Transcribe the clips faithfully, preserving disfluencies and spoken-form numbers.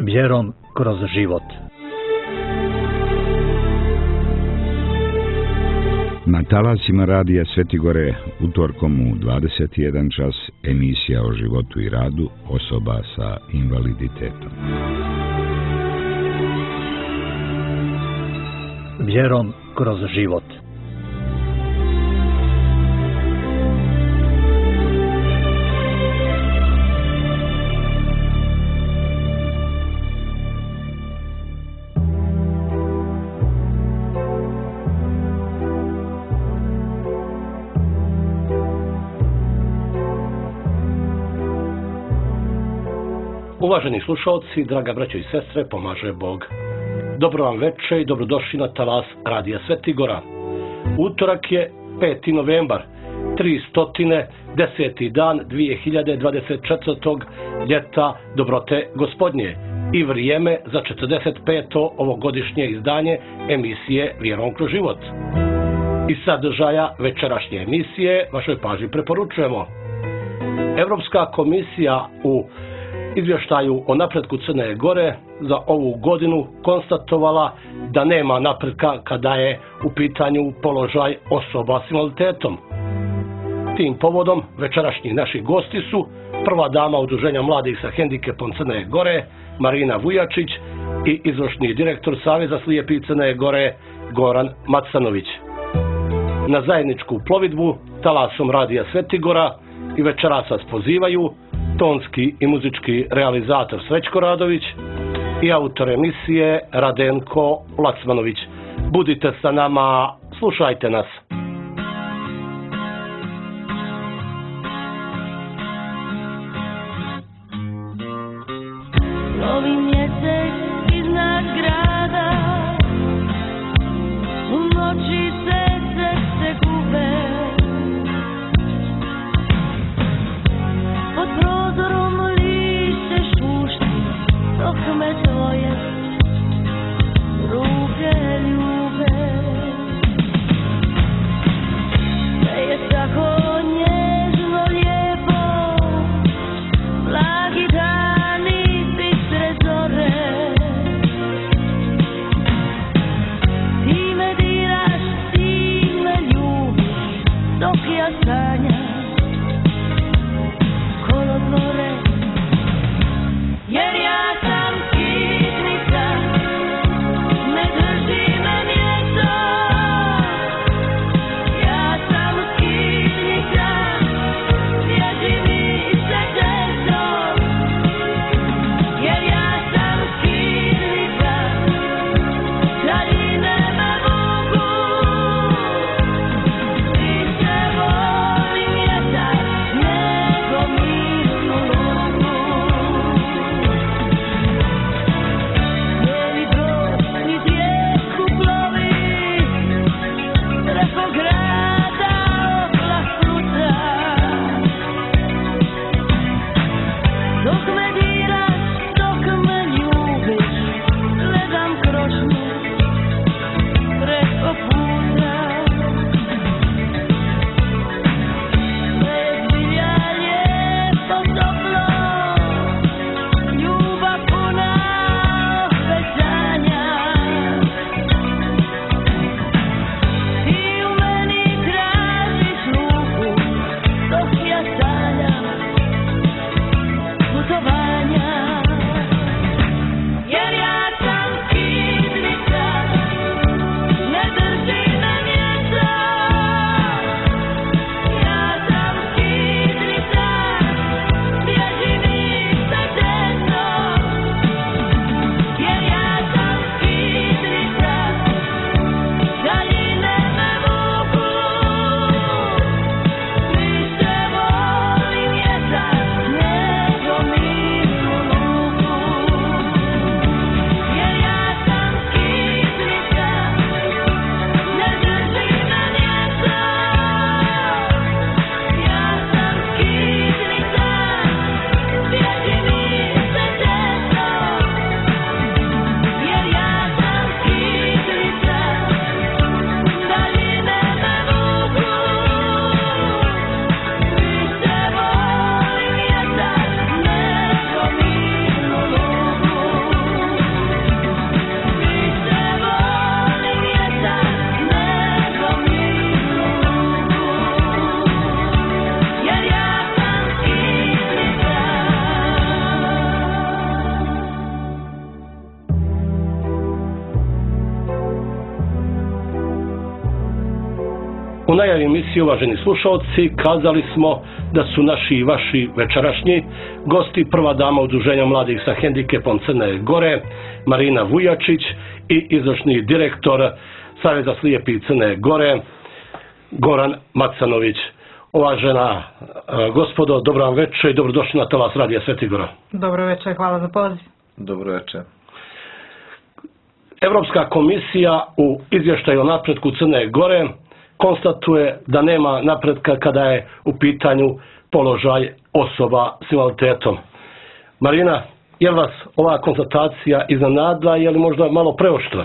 Vjerom kroz život. Na talasima radija Svetigore utorkom u dvadeset jedan čas emisija o životu i radu osoba sa invaliditetom. Vjerom kroz život. Uvaženi slušalci, draga braćo i sestre, pomaže Bog. Dobro vam večer i dobrodošli na talas radija Svetigora. Utorak je peti novembar, tristo deseti dan dvije hiljade dvadeset četvrtog ljeta dobrote gospodnje i vrijeme za četrdeset peto ovogodišnje izdanje emisije Vjerom kroz život. Iz sadržaja večerašnje emisije vašoj pažnji preporučujemo. Evropska komisija u izvještaju o napretku Crne Gore za ovu godinu konstatovala da nema napretka kada je u pitanju položaj osoba s invaliditetom. Tim povodom večerašnji naši gosti su prva dama Udruženja mladih sa hendikepom Crne Gore, Marina Vujačić, i izvršni direktor Saveza slijepih Crne Gore, Goran Macanović. Na zajedničku plovidbu talasom radija Svetigora i večeras vas pozivaju tonski i muzički realizator Srećko Radović i autor emisije Radenko Laksmanović. Budite sa nama, slušajte nas. Novi mjesec iznad grada, u noći se srce gube, pod prozorom lišće šušti, dok me tvoje ruke ljube. Sve je tako nježno lijepo, blagi dani, bistre zore. Ti me diraš, ti me ljubiš, dok ja sanjam kolodvore. Jer ja sam kitnica, ne drži me mjesto. Ja sam kitnica, bježi mi se često. Jer ja sam kitnica, daljine me vuku. Više volim vjetar nego mirnu luku. Bijeli brod niz rijeku plovi, preko grada oblah pluta. Dok me diraš, dok me ljubiš, gledam krošnju preko puta. Sve je zbilja lijepo, toplo, ljubav puna obećanja. Ti u meni tražiš luku, dok ja sanjam putovanja. najavi emisije, uvaženi slušalci, kazali smo da su naši i vaši večerašnji gosti prva dama Udruženja mladih sa hendikepom Crne Gore, Marina Vujačić, i izvršni direktor Saveza slijepih Crne Gore, Goran Macanović. Uvažena gospodo, dobro vam večer i dobrodošli na talas Radija Sveti Gora. Dobro večer, hvala za poziv. Dobro večer. Evropska komisija u izvještaju o napretku Crne Gore konstatuje da nema napretka kada je u pitanju položaj osoba s invaliditetom. Marina, je li vas ova konstatacija iznenadila, je li možda malo preoštra?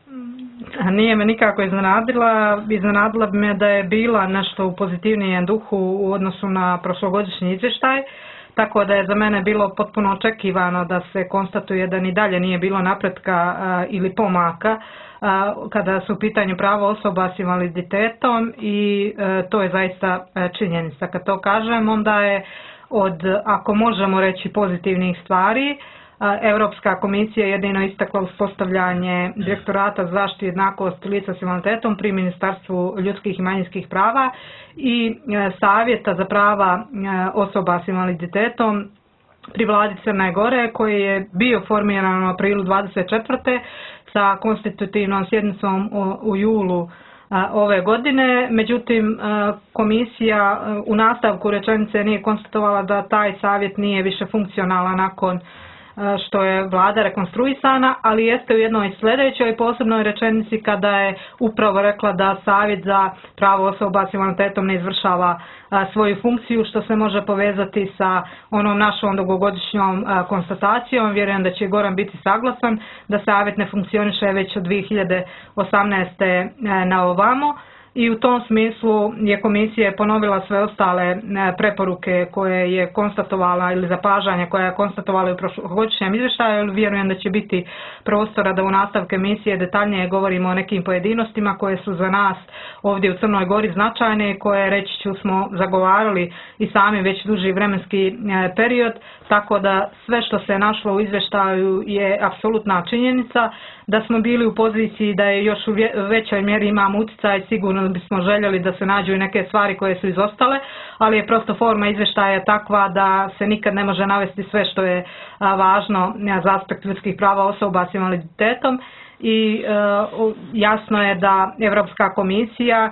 Nije me nikako iznenadila. Iznenadila bi me da je bila nešto u pozitivnijem duhu u odnosu na prošlogodišnji izvještaj, tako da je za mene bilo potpuno očekivano da se konstatuje da ni dalje nije bilo napretka a, ili pomaka a, kada su u pitanju prava osoba s invaliditetom i a, to je zaista a, činjenica. Kad to kažem, onda je od, ako možemo reći, pozitivnih stvari, Europska komisija jedino istakla uspostavljanje Direktorata za zaštitu i jednakost lica s invaliditetom pri Ministarstvu ljudskih i manjinskih prava i Savjeta za prava osoba s invaliditetom pri vladi Crne Gore, koji je bio formiran u aprilu dvadeset četvrte sa konstitutivnom sjednicom u julu ove godine. Međutim, komisija u nastavku rečenice nije konstatovala da taj savjet nije više funkcionalan nakon što je vlada rekonstruisana, ali jeste u jednoj sljedećoj posebnoj rečenici kada je upravo rekla da Savjet za pravo osoba s invaliditetom ne izvršava a, svoju funkciju, što se može povezati sa onom našom dugogodišnjom a, konstatacijom. Vjerujem da će Goran biti saglasan da Savjet ne funkcioniše već od dvije hiljade osamnaeste. na ovamo. I u tom smislu je komisija ponovila sve ostale preporuke koje je konstatovala ili zapažanja koje je konstatovala u prošlogodišnjem izvještaju. Vjerujem da će biti prostora da u nastavku emisije detaljnije govorimo o nekim pojedinostima koje su za nas ovdje u Crnoj Gori značajne i koje, reći ću, smo zagovarali i sami već duži vremenski period. Tako da sve što se našlo u izvještaju je apsolutna činjenica. Da smo bili u poziciji da je još u većoj mjeri imamo utjecaj, sigurno bismo željeli da se nađu i neke stvari koje su izostale, ali je prosto forma izvještaja takva da se nikad ne može navesti sve što je važno za aspekt ljudskih prava osoba s invaliditetom i jasno je da Europska komisija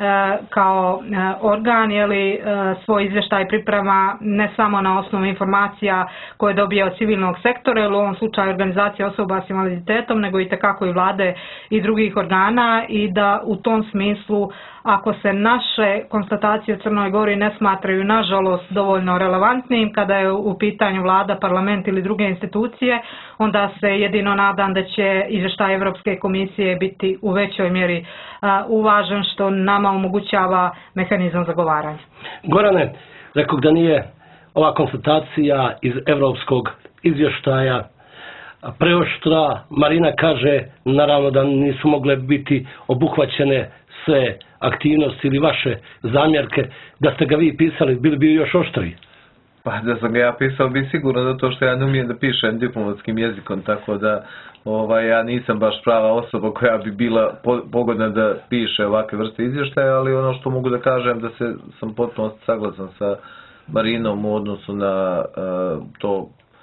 kao organ jeli, svoj izvještaj priprema ne samo na osnovu informacija koje dobije od civilnog sektora ili u ovom slučaju organizacija osoba s invaliditetom, nego i tekako i vlade i drugih organa i da u tom smislu ako se naše konstatacije u Crnoj Gori ne smatraju nažalost dovoljno relevantnim kada je u pitanju vlada, parlament ili druge institucije, onda se jedino nadam da će izvještaj Europske komisije biti u većoj mjeri uvažen, što nama omogućava mehanizam zagovaranja. Gorane, rekao da nije ova konstatacija iz europskog izvještaja preoštra. Marina kaže naravno da nisu mogle biti obuhvaćene sve aktivnosti ili vaše zamjerke. Da ste ga vi pisali, bili bi još oštriji? Pa da sam ga ja pisao bi sigurno, zato što ja ne umijem da pišem diplomatskim jezikom, tako da ovaj, ja nisam baš prava osoba koja bi bila pogodna da piše ovakve vrste izvještaja, ali ono što mogu da kažem da se sam potpuno saglasan sa Marinom u odnosu na uh, to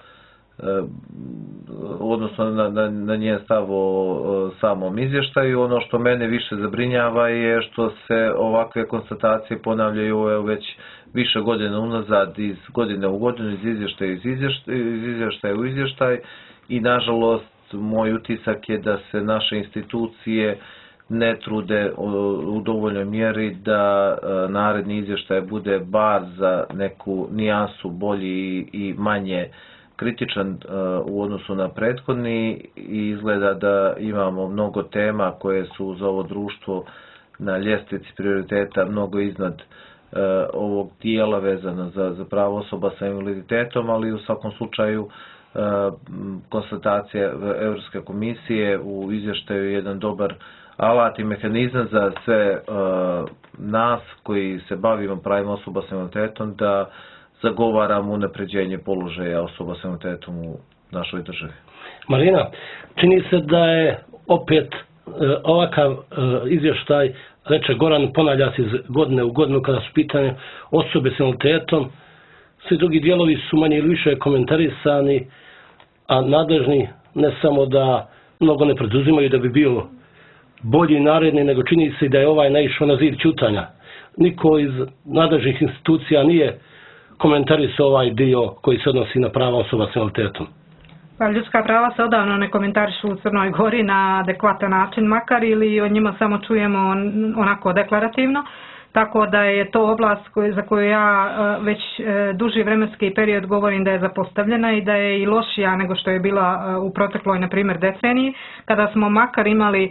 odnosno na, na, na njen stav o samom izvještaju. Ono što mene više zabrinjava je što se ovakve konstatacije ponavljaju već više godina unazad, iz godine u godinu, iz izvještaja iz izvještaja, iz izvještaja u izvještaj i nažalost moj utisak je da se naše institucije ne trude u dovoljnoj mjeri da naredni izvještaj bude bar za neku nijansu bolji i manje kritičan uh, u odnosu na prethodni i izgleda da imamo mnogo tema koje su za ovo društvo na ljestvici prioriteta mnogo iznad uh, ovog dijela vezano za, za pravo osoba sa invaliditetom, ali u svakom slučaju uh, konstatacija Europske komisije u izvještaju je jedan dobar alat i mehanizam za sve uh, nas koji se bavimo pravima osoba sa invaliditetom da zagovaramo unapređenje položaja osoba s invaliditetom u našoj državi. Marina, čini se da je opet ovakav izvještaj, reče Goran, ponavlja se iz godine u godinu kada su pitanje osobe s invaliditetom. Svi drugi dijelovi su manje ili više komentarisani, a nadležni ne samo da mnogo ne preduzimaju da bi bio bolji i naredni, nego čini se da je ovaj naišao na zid ćutanja. Niko iz nadležnih institucija nije komentarisao ovaj dio koji se odnosi na prava osoba s invaliditetom. Pa ljudska prava se odavno ne komentarišu u Crnoj Gori na adekvatan način, makar ili o njima samo čujemo onako deklarativno. Tako da je to oblast za koju ja već duži vremenski period govorim da je zapostavljena i da je i lošija nego što je bila u protekloj, na primjer, deceniji, kada smo makar imali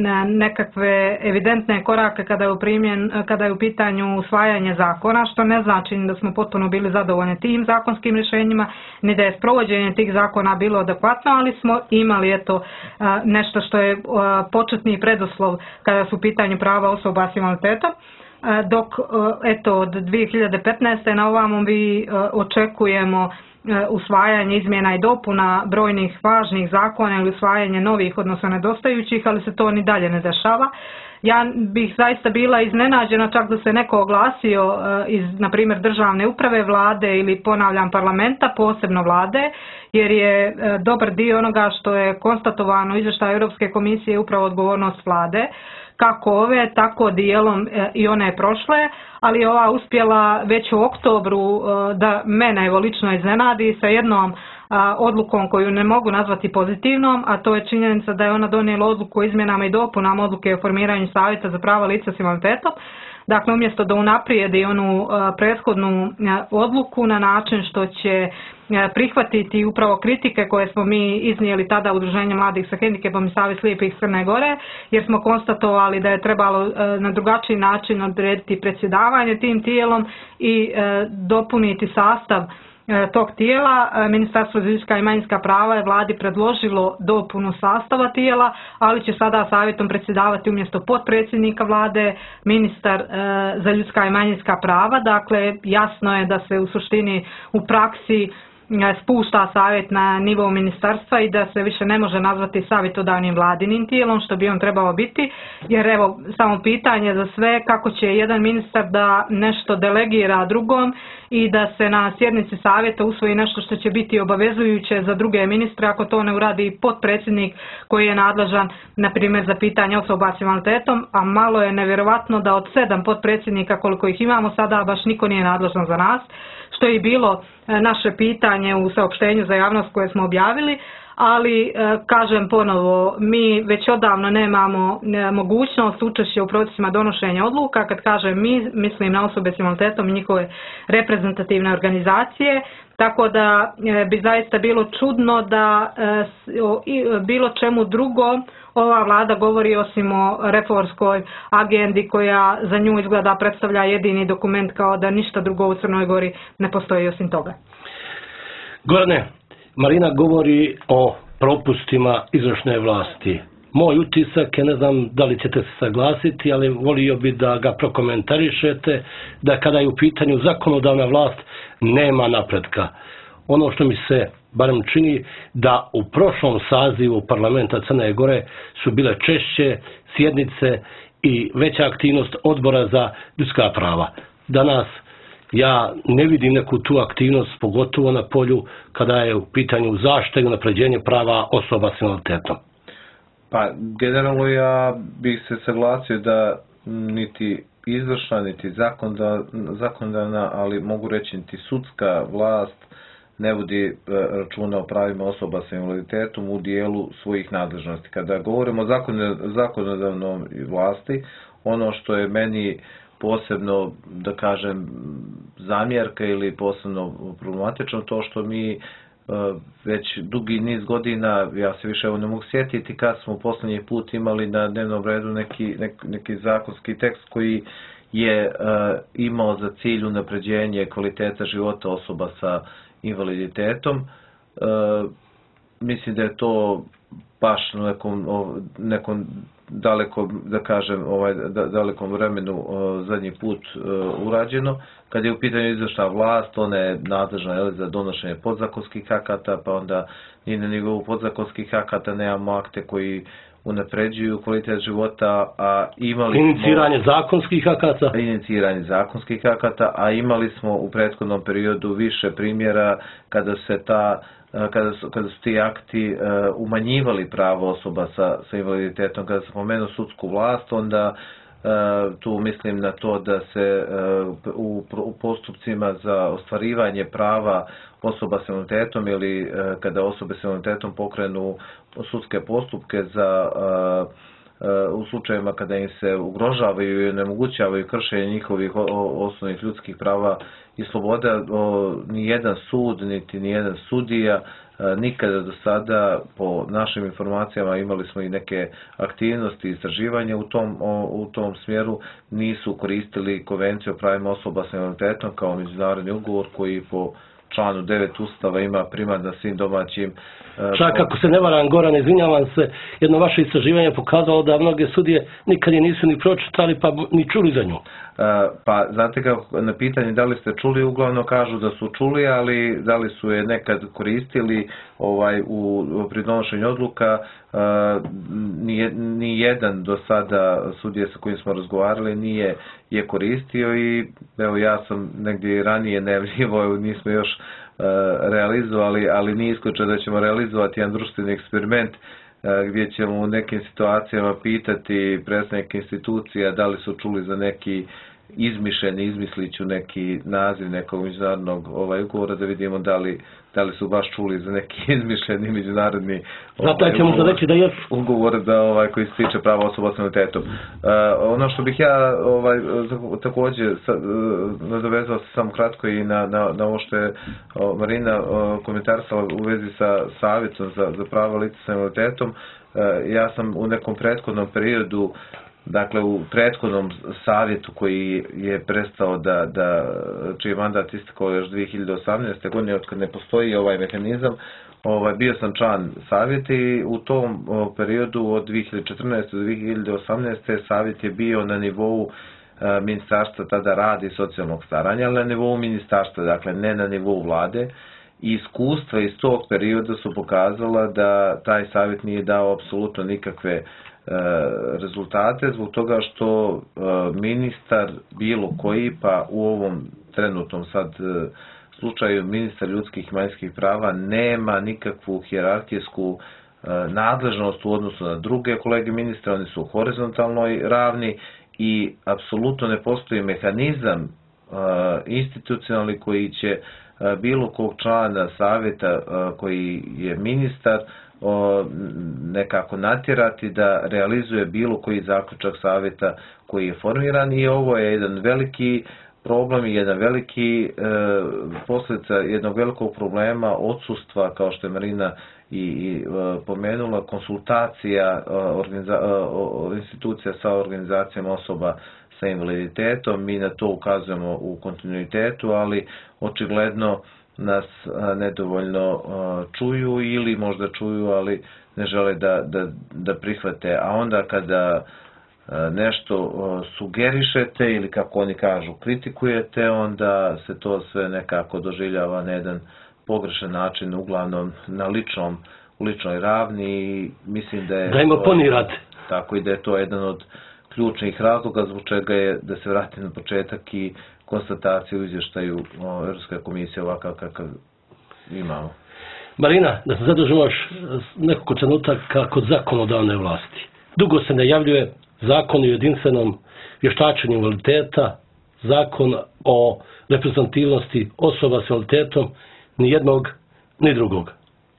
nekakve evidentne korake kada je u, primjen, kada je u pitanju usvajanje zakona, što ne znači da smo potpuno bili zadovoljni tim zakonskim rješenjima, ni da je sprovođenje tih zakona bilo adekvatno, ali smo imali eto nešto što je početni preduslov kada su u pitanju prava osoba s invaliditetom. Dok eto od dvije hiljade petnaeste na ovamo mi očekujemo usvajanje izmjena i dopuna brojnih važnih zakona ili usvajanje novih, odnosno nedostajućih, ali se to ni dalje ne dešava. Ja bih zaista bila iznenađena čak da se neko oglasio iz, na primjer, državne uprave, vlade ili, ponavljam, parlamenta, posebno vlade, jer je dobar dio onoga što je konstatovano u izvještaju Europske komisije upravo odgovornost vlade, kako ove, tako dijelom i one prošle, ali ova uspjela već u oktobru da mene evo lično iznenadi sa jednom odlukom koju ne mogu nazvati pozitivnom, a to je činjenica da je ona donijela odluku o izmjenama i dopunama odluke o formiranju savjeta za prava lica s invaliditetom. Dakle, umjesto da unaprijedi onu prethodnu odluku na način što će prihvatiti upravo kritike koje smo mi iznijeli tada Udruženje mladih sa hendikepom i Savez slijepih Crne Gore, jer smo konstatovali da je trebalo na drugačiji način odrediti predsjedavanje tim tijelom i dopuniti sastav tog tijela. Ministarstvo za ljudska i manjinska prava je vladi predložilo dopunu sastava tijela, ali će sada savjetom predsjedavati umjesto potpredsjednika vlade ministar za ljudska i manjinska prava. Dakle, jasno je da se u suštini u praksi spušta savjet na nivo ministarstva i da se više ne može nazvati savjetodavnim vladinim tijelom, što bi on trebao biti, jer evo samo pitanje za sve kako će jedan ministar da nešto delegira drugom i da se na sjednici savjeta usvoji nešto što će biti obavezujuće za druge ministre ako to ne uradi potpredsjednik koji je nadležan, na primjer, za pitanje osoba s invaliditetom, a malo je nevjerovatno da od sedam potpredsjednika koliko ih imamo sada baš niko nije nadležan za nas, što je i bilo naše pitanje u saopštenju za javnost koje smo objavili, ali kažem ponovo, mi već odavno nemamo mogućnost učešća u procesima donošenja odluka. Kad kažem mi, mislim na osobe s invaliditetom i njihove reprezentativne organizacije, tako da bi zaista bilo čudno da o bilo čemu drugom ova vlada govori osim o reformskoj agendi koja za nju izgleda predstavlja jedini dokument, kao da ništa drugo u Crnoj Gori ne postoji osim toga. Gorane, Marina govori o propustima izvršne vlasti. Moj utisak je, ne znam da li ćete se saglasiti, ali volio bi da ga prokomentarišete, da kada je u pitanju zakonodavna vlast nema napretka. Ono što mi se barem čini da u prošlom sazivu parlamenta Crne Gore su bile češće sjednice i veća aktivnost odbora za ljudska prava. Danas ja ne vidim neku tu aktivnost, pogotovo na polju kada je u pitanju zaštite i unapređenje prava osoba s invaliditetom. Pa, generalno ja bih se saglasio da niti izvršna, niti zakonodavna, ali mogu reći niti sudska vlast ne vodi računa o pravima osoba sa invaliditetom u dijelu svojih nadležnosti. Kada govorimo o zakonodavnoj vlasti, ono što je meni posebno, da kažem, zamjerka ili posebno problematično, to što mi već dugi niz godina, ja se više ne mogu sjetiti kad smo posljednji put imali na dnevnom redu neki, neki, neki zakonski tekst koji je imao za cilj unapređenje kvaliteta života osoba sa invaliditetom. Mislim da je to baš na nekom, nekom dalekom, da kažem, ovaj, dalekom vremenu zadnji put urađeno. Kad je u pitanju izvršna vlast, ona je nadležna za donošenje podzakonskih akata, pa onda i na nivou podzakonskih akata nemamo akte koji unapređuju kvalitet života, a imali smo... Iniciranje zakonskih akata. Iniciranje zakonskih akata, a imali smo u prethodnom periodu više primjera kada se ta kada su, kada su ti akti uh, umanjivali pravo osoba sa, sa invaliditetom. Kada sam pomenuo sudsku vlast, onda uh, tu mislim na to da se uh, u, u postupcima za ostvarivanje prava osoba s invaliditetom ili uh, kada osobe s invaliditetom pokrenu sudske postupke za uh, u slučajevima kada im se ugrožavaju i onemogućavaju kršenje njihovih osnovnih ljudskih prava i sloboda, ni jedan sud, niti ni jedan sudija nikada do sada, po našim informacijama, imali smo i neke aktivnosti i istraživanja u tom, u tom smjeru, nisu koristili Konvenciju o pravima osoba s invaliditetom kao međunarodni ugovor koji po članu devet Ustava ima primat na svim domaćim... Čak ako se ne varam, Goran, izvinjavam se, jedno vaše istraživanje je pokazalo da mnoge sudije nikad je nisu ni pročitali pa ni čuli za nju. Pa, znate kako, na pitanje da li ste čuli, uglavnom kažu da su čuli, ali da li su je nekad koristili ovaj, u, pri donošenju odluka, ni, ni jedan do sada sudije sa kojim smo razgovarali nije je koristio i evo ja sam negdje ranije najavljivao, nismo još realizovali, ali nije isključeno da ćemo realizovati jedan društveni eksperiment gdje ćemo u nekim situacijama pitati predstavnike institucija da li su čuli za neki izmišljeni, izmisliću neki naziv nekog međunarodnog ovaj, ugovora, da vidimo da li, da li su baš čuli za neki izmišljeni međunarodni ovaj, ćemo ugovor, reći da je... ugovor da, ovaj, koji se tiče prava osoba s invaliditetom. Uh, ono što bih ja ovaj, također uh, nadovezao se samo kratko i na, na, na ovo što je uh, Marina uh, komentarisala u vezi sa savjetom za, za prava lica s invaliditetom. Uh, ja sam u nekom prethodnom periodu, dakle u prethodnom savjetu koji je prestao da, da čiji je mandat istekao još dvije hiljade osamnaeste. godine, od kad ne postoji ovaj mehanizam, ovaj, bio sam član savjeta i u tom o, periodu od dvije hiljade četrnaeste. do dvije hiljade osamnaeste. savjet je bio na nivou e, ministarstva tada rada i socijalnog staranja, ali na nivou ministarstva, dakle ne na nivou vlade. I iskustva iz tog perioda su pokazala da taj savjet nije dao apsolutno nikakve rezultate, zbog toga što ministar bilo koji, pa u ovom trenutnom sad slučaju ministar ljudskih i manjinskih prava, nema nikakvu hijerarhijsku nadležnost u odnosu na druge kolege ministra, oni su horizontalnoj ravni i apsolutno ne postoji mehanizam institucionalni koji će bilo kog člana savjeta koji je ministar O, nekako natjerati da realizuje bilo koji zaključak savjeta koji je formiran, i ovo je jedan veliki problem i jedan veliki e, posljedica jednog velikog problema odsustva, kao što je Marina i, i e, pomenula, konsultacija e, organiza, e, institucija sa organizacijama osoba sa invaliditetom. Mi na to ukazujemo u kontinuitetu, ali očigledno nas nedovoljno čuju ili možda čuju, ali ne žele da, da, da prihvate. A onda kada nešto sugerišete ili, kako oni kažu, kritikujete, onda se to sve nekako doživljava na jedan pogrešan način, uglavnom na ličnom, u ličnoj ravni, i mislim da je... Da im oponirate. Tako, i da je to jedan od ključnih razloga zbog čega je, da se vrati na početak, i konstataciju u izvještaju Europske komisije ovakav kakav imamo. Marina, da se zadržimo još nekoliko trenutaka kod zakonodavne vlasti. Dugo se najavljuje zakon o jedinstvenom vještačenju invaliditeta, zakon o reprezentativnosti osoba s invaliditetom, ni jednog ni drugog.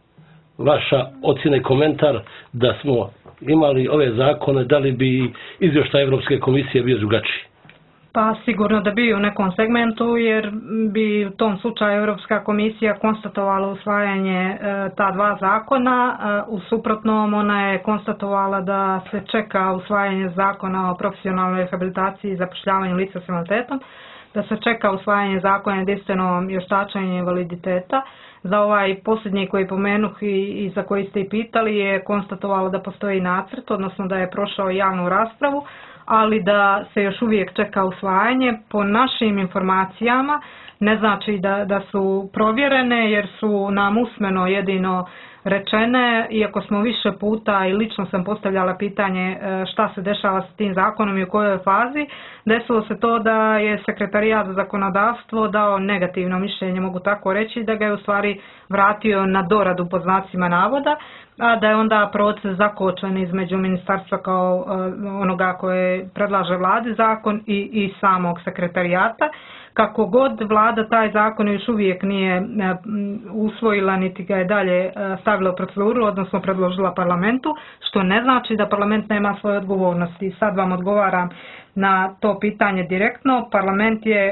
Vaša ocjena i komentar da smo imali ove zakone, da li bi izvještaj Europske komisije bio drugačiji? Pa sigurno da bi u nekom segmentu, jer bi u tom slučaju Europska komisija konstatovala usvajanje e, ta dva zakona. E, u suprotnom ona je konstatovala da se čeka usvajanje zakona o profesionalnoj rehabilitaciji i zapošljavanju lica s invaliditetom, da se čeka usvajanje zakona o jedinstvenom vještačenju invaliditeta. Za ovaj posljednji koji pomenuh i, i za koji ste i pitali je konstatovalo da postoji nacrt, odnosno da je prošao javnu raspravu, ali da se još uvijek čeka usvajanje. Po našim informacijama ne znači da, da su provjerene, jer su nam usmeno jedino rečene, iako smo više puta i lično sam postavljala pitanje šta se dešava s tim zakonom i u kojoj fazi, desilo se to da je Sekretarijat za zakonodavstvo dao negativno mišljenje, mogu tako reći, da ga je u stvari vratio na doradu po znacima navoda, a da je onda proces zakočen između ministarstva kao onoga koje predlaže vladi zakon i, i samog sekretarijata. Kako god vlada taj zakon još uvijek nije usvojila niti ga je dalje stavila u proceduru, odnosno predložila parlamentu, što ne znači da parlament nema svoje odgovornosti. Sad vam odgovaram na to pitanje direktno. Parlament je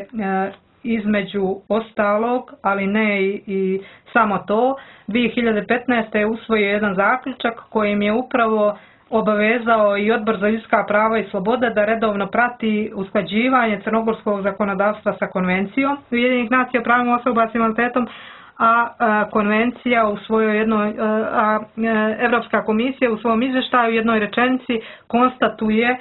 između ostalog, ali ne i, i samo to, dvije hiljade petnaeste. je usvojio jedan zaključak kojim je upravo obavezao i Odbor za ljudska prava i slobode da redovno prati usklađivanje crnogorskog zakonodavstva sa konvencijom Ujedinjenih nacija o pravima osoba s invaliditetom, a, a konvencija u svojoj jednoj, a, a Europska komisija u svom izvještaju u jednoj rečenici konstatuje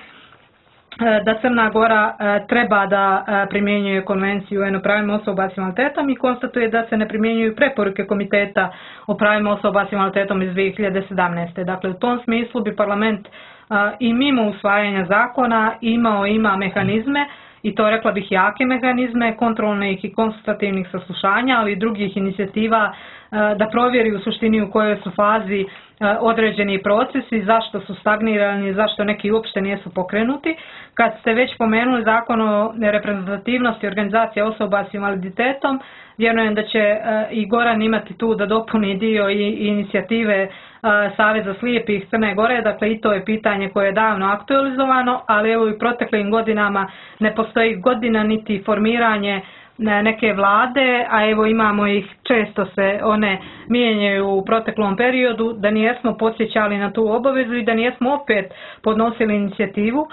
da Crna Gora treba da primjenjuje konvenciju o pravima osoba s invaliditetom i konstatuje da se ne primjenjuju preporuke Komiteta o pravima osoba s invaliditetom iz dvije hiljade sedamnaeste. Dakle, u tom smislu bi parlament i mimo usvajanja zakona imao ima mehanizme, i to rekla bih jake mehanizme, kontrolnih i konsultativnih saslušanja, ali i drugih inicijativa da provjeri u suštini u kojoj su fazi određeni procesi, zašto su stagnirani, zašto neki uopšte nisu pokrenuti. Kad ste već pomenuli zakon o reprezentativnosti organizacija osoba s invaliditetom, vjerujem da će i Goran imati tu da dopuni dio i inicijative Saveza slijepih Crne Gore, dakle i to je pitanje koje je davno aktualizovano, ali evo i proteklim godinama ne postoji godina niti formiranje neke vlade, a evo imamo ih, često se one mijenjaju u proteklom periodu, da nijesmo podsjećali na tu obavezu i da nijesmo opet podnosili inicijativu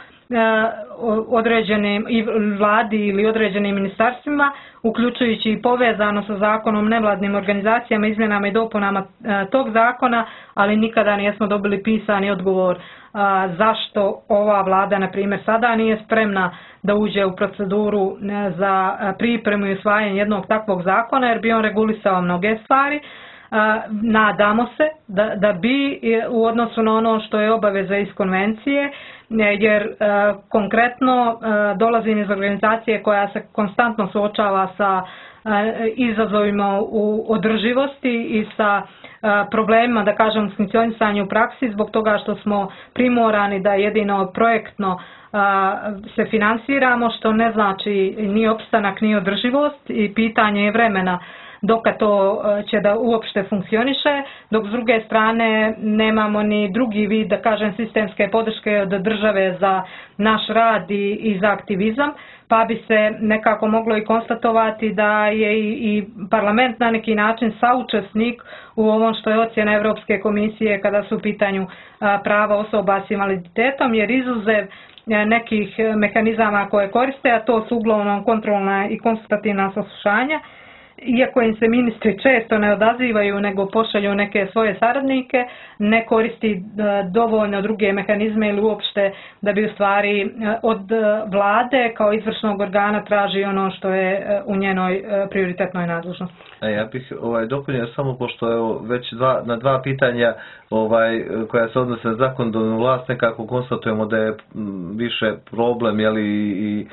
određenim i vladi ili određenim ministarstvima, uključujući i povezano sa zakonom nevladnim organizacijama, izmjenama i dopunama tog zakona, ali nikada nismo dobili pisani odgovor zašto ova vlada, na primjer, sada nije spremna da uđe u proceduru za pripremu i usvajanje jednog takvog zakona, jer bi on regulisao mnoge stvari. Nadamo se da, da bi u odnosu na ono što je obaveza iz konvencije, jer e, konkretno e, dolazim iz organizacije koja se konstantno suočava sa e, izazovima u održivosti i sa e, problemima, da kažem, funkcionisanju u praksi, zbog toga što smo primorani da jedino projektno e, se finansiramo, što ne znači ni opstanak ni održivost, i pitanje je vremena dok to će da uopšte funkcioniše, dok s druge strane nemamo ni drugi vid, da kažem, sistemske podrške od države za naš rad i, i za aktivizam, pa bi se nekako moglo i konstatovati da je i, i parlament na neki način saučesnik u ovom što je ocjena Europske komisije kada su u pitanju a, prava osoba s invaliditetom, jer izuzev nekih mehanizama koje koriste, a to su uglavnom kontrolna i konsultativna saslušanja, iako im se ministri često ne odazivaju nego pošalju neke svoje saradnike, ne koristi dovoljno druge mehanizme ili uopšte da bi u stvari od vlade kao izvršnog organa traži ono što je u njenoj prioritetnoj nadležnosti. A ja bih ovaj, dopunio samo, pošto evo, već dva, na dva pitanja ovaj, koja se odnose na zakonodavnu vlast, nekako konstatujemo da je više problem, jeli, i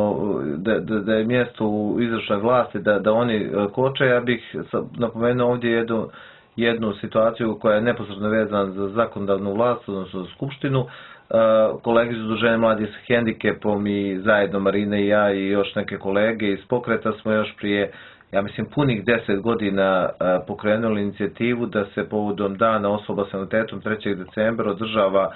Da, da, da je mjesto u izvršnoj vlasti, da, da oni koče. Ja bih napomenuo ovdje jednu, jednu situaciju koja je neposredno vezana za zakonodavnu vlast, odnosno za skupštinu. Kolege iz Udruženja mladih s hendikepom i zajedno Marina i ja i još neke kolege iz pokreta smo još prije, ja mislim, punih deset godina pokrenuli inicijativu da se povodom dana osoba s invaliditetom trećeg decembra održava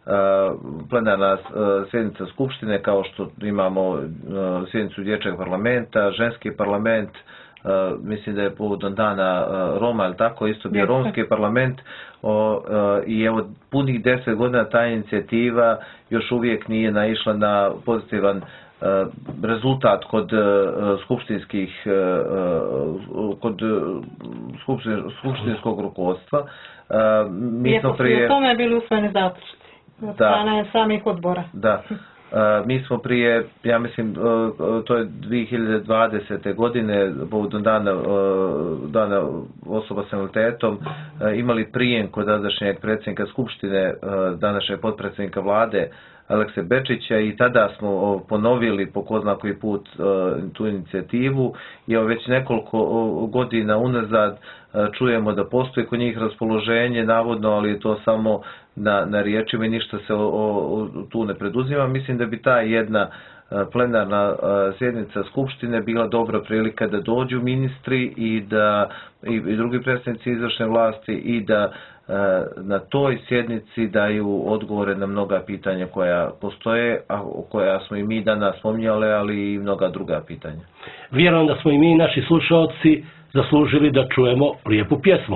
plenarna sjednica Skupštine, kao što imamo sjednicu Dječjeg parlamenta, ženski parlament, mislim da je povodom dana Roma, ali tako, isto bio romski parlament, i evo punih deset godina ta inicijativa još uvijek nije naišla na pozitivan rezultat kod skupštinskih kod skupštinskog rukovodstva. Mi smo prije... U tome je bili usvojeni zaključci od strane samih odbora. Da. Mi smo prije, ja mislim, to je dvije hiljade dvadesete godine, povodom dana, dana osoba s invaliditetom, imali prijem kod današnjeg predsjednika Skupštine, današnjeg potpredsjednika vlade, Alekse Bečića, i tada smo ponovili po ko zna koji put tu inicijativu i već nekoliko godina unazad čujemo da postoji kod njih raspoloženje, navodno, ali je to samo na, na riječima i ništa se o, o, tu ne preduzima. Mislim da bi ta jedna plenarna sjednica Skupštine bila dobra prilika da dođu ministri i da i, i drugi predstavnici izvršne vlasti i da na toj sjednici daju odgovore na mnoga pitanja koja postoje, a koja smo i mi danas spominjali, ali i mnoga druga pitanja. Vjerujem da smo i mi, naši slušalci, zaslužili da čujemo lijepu pjesmu.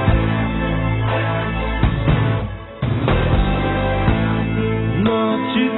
Noći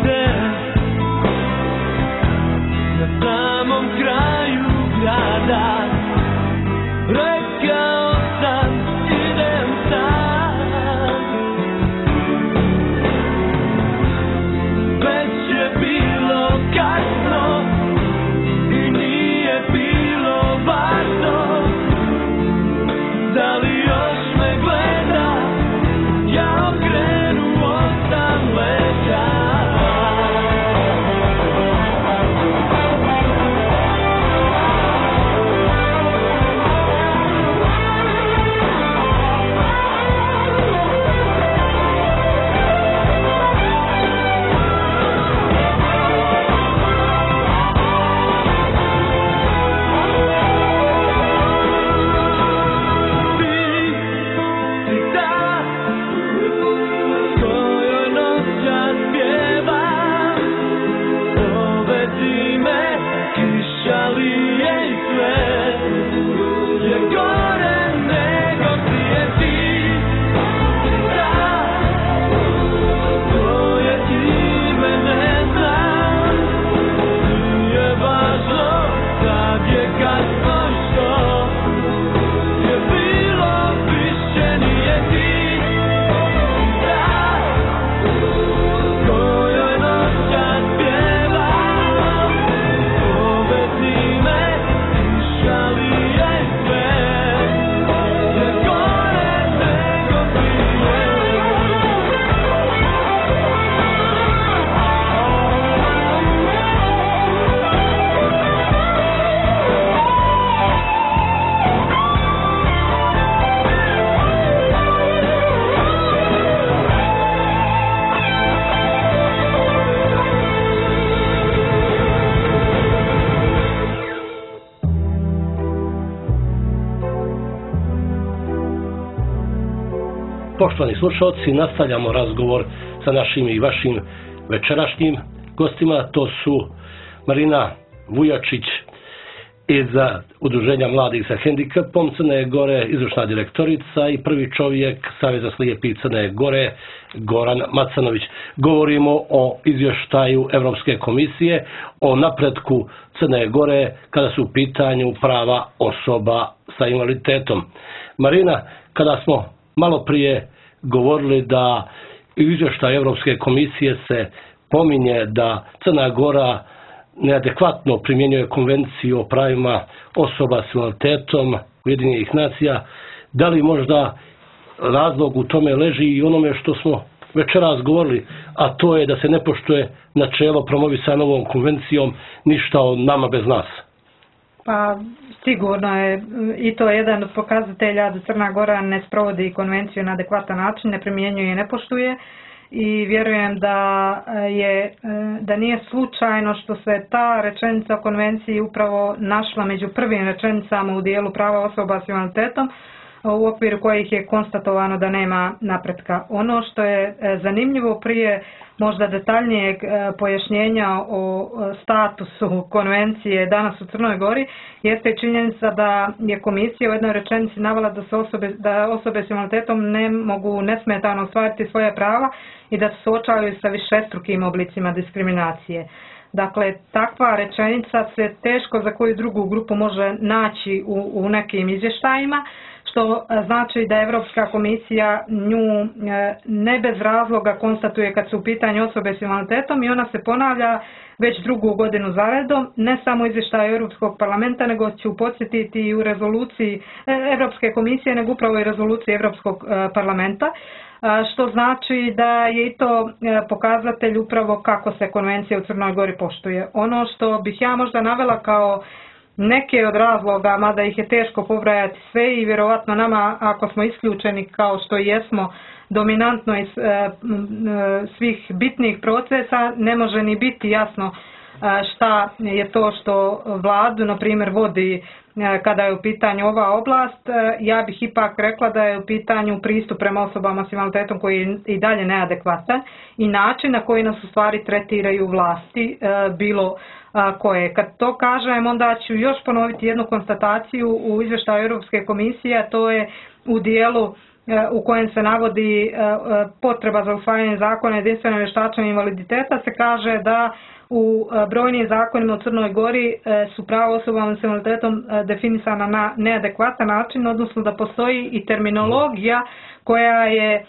Poštovani slušalci, nastavljamo razgovor sa našim i vašim večerašnjim gostima. To su Marina Vujačić iz Udruženja mladih sa hendikepom Crne Gore, izvršna direktorica, i prvi čovjek Saveza slijepih Crne Gore, Goran Macanović. Govorimo o izvještaju Europske komisije o napretku Crne Gore kada su u pitanju prava osoba sa invaliditetom. Marina, kada smo malo prije govorili da u izvještaju Europske komisije se pominje da Crna Gora neadekvatno primjenjuje konvenciju o pravima osoba s invaliditetom Ujedinjenih nacija, da li možda razlog u tome leži i onome što smo večeras govorili, a to je da se ne poštuje načelo promovisano ovom konvencijom ništa od nama bez nas? Pa sigurno je i to jedan od pokazatelja da Crna Gora ne sprovodi konvenciju na adekvatan način, ne primjenjuje i ne poštuje. I vjerujem da je da nije slučajno što se ta rečenica o konvenciji upravo našla među prvim rečenicama u dijelu prava osoba s invaliditetom, u okviru kojih je konstatovano da nema napretka. Ono što je zanimljivo prije možda detaljnijeg pojašnjenja o statusu konvencije danas u Crnoj Gori jeste činjenica da je komisija u jednoj rečenici navela da se osobe, da osobe s invaliditetom ne mogu nesmetano ostvariti svoje prava i da se suočavaju sa višestrukim oblicima diskriminacije. Dakle, takva rečenica se teško za koju drugu grupu može naći u, u nekim izvještajima, što znači da Europska komisija nju ne bez razloga konstatuje kad su u pitanju osobe s invaliditetom i ona se ponavlja već drugu godinu zaredom, ne samo u izvještaju Europskog parlamenta, nego ću podsjetiti i u rezoluciji Europske komisije, nego upravo i rezoluciji Europskog parlamenta, što znači da je i to pokazatelj upravo kako se konvencija u Crnoj Gori poštuje. Ono što bih ja možda navela kao neke od razloga, mada ih je teško pobrajati sve i vjerovatno nama, ako smo isključeni kao što jesmo dominantno iz svih bitnih procesa, ne može ni biti jasno šta je to što vladu, na primjer, vodi kada je u pitanju ova oblast. Ja bih ipak rekla da je u pitanju pristup prema osobama s invaliditetom koji je i dalje neadekvatan i način na koji nas u stvari tretiraju vlasti bilo koje. Kad to kažem, onda ću još ponoviti jednu konstataciju u izvještaju Europske komisije, a to je u dijelu u kojem se navodi potreba za usvajanje zakona jedinstveno vještačenje invaliditeta, se kaže da u brojnim zakonima u Crnoj Gori su prava osobama s invaliditetom definisana na neadekvatan način, odnosno da postoji i terminologija koja je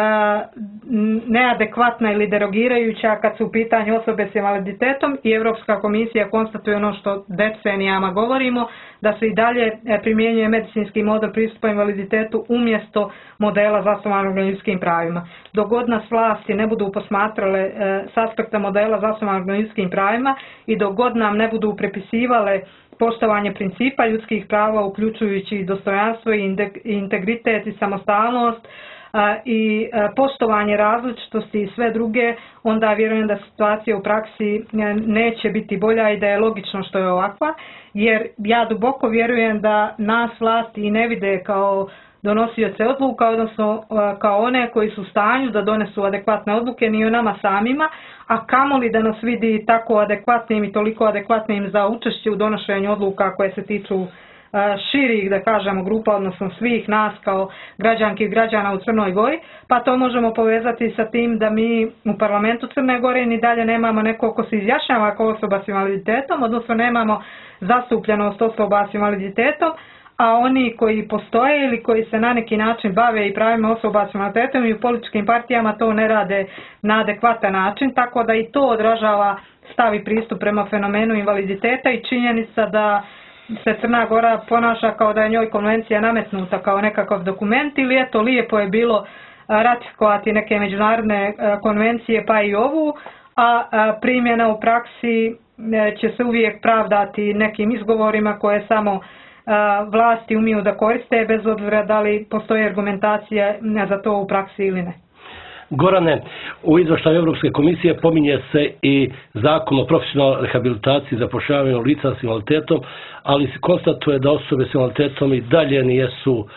neadekvatna ili derogirajuća kad su u pitanju osobe s invaliditetom i Europska komisija konstatuje ono što decenijama govorimo, da se i dalje primjenjuje medicinski model pristupa invaliditetu umjesto modela zasnovanog na ljudskim pravima. Dok god nas vlasti ne budu posmatrale s aspekta modela zasnovanog na ljudskim pravima i dok god nam ne budu prepisivale poštovanje principa ljudskih prava uključujući dostojanstvo i integritet i samostalnost i poštovanje različitosti i sve druge, onda vjerujem da situacija u praksi neće biti bolja i da je logično što je ovakva, jer ja duboko vjerujem da nas vlasti i ne vide kao donosioce odluka, odnosno kao one koji su u stanju da donesu adekvatne odluke ni o nama samima, a kamoli da nas vidi tako adekvatnim i toliko adekvatnim za učešće u donošenju odluka koje se tiču širih, da kažemo, grupa, odnosno svih nas kao građanki i građana u Crnoj Gori, pa to možemo povezati sa tim da mi u parlamentu Crne Gore ni dalje nemamo neko ko se izjašnjava kao osoba s invaliditetom, odnosno nemamo zastupljenost osoba s invaliditetom, a oni koji postoje ili koji se na neki način bave i pravima osoba s invaliditetom i u političkim partijama to ne rade na adekvatan način, tako da i to odražava stav i pristup prema fenomenu invaliditeta i činjenica da se Crna Gora ponaša kao da je njoj konvencija nametnuta kao nekakav dokument ili eto lijepo je bilo ratifikovati neke međunarodne konvencije pa i ovu, a primjena u praksi će se uvijek pravdati nekim izgovorima koje samo vlasti umiju da koriste bez obzira da li postoji argumentacija za to u praksi ili ne. Gorane, u izvještaju Europske komisije pominje se i zakon o profesionalnoj rehabilitaciji i zapošljavanju lica s invaliditetom, ali se konstatuje da osobe s invaliditetom i dalje nijesu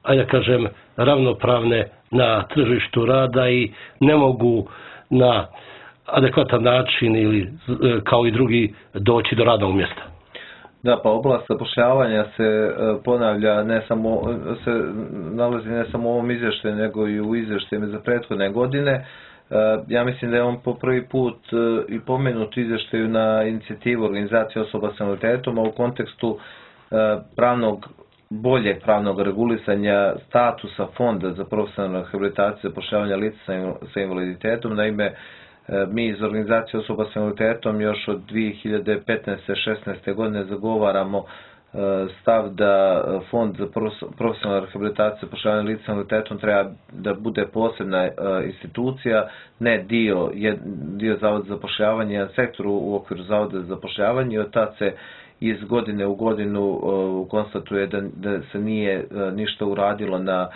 ajde da kažem, ravnopravne na tržištu rada i ne mogu na adekvatan način ili kao i drugi doći do radnog mjesta. Da, pa oblast zapošljavanja se ponavlja, ne samo, se nalazi ne samo u ovom izvještaju, nego i u izvještajima za prethodne godine. Ja mislim da je on po prvi put i pomenut izvještaju na inicijativu organizacije osoba s invaliditetom, a u kontekstu pravnog, boljeg pravnog regulisanja statusa Fonda za profesionalnu rehabilitaciju zapošljavanja lica sa invaliditetom. Naime, mi iz organizacije osoba s invaliditetom još od dvije hiljade petnaeste šesnaeste godine zagovaramo stav da Fond za profesionalnu rehabilitaciju zapošljavanja lica s invaliditetom treba da bude posebna institucija, ne dio, dio Zavoda za zapošljavanje, sektoru u okviru Zavoda za zapošljavanje. Od tad se iz godine u godinu konstatuje da, da se nije ništa uradilo na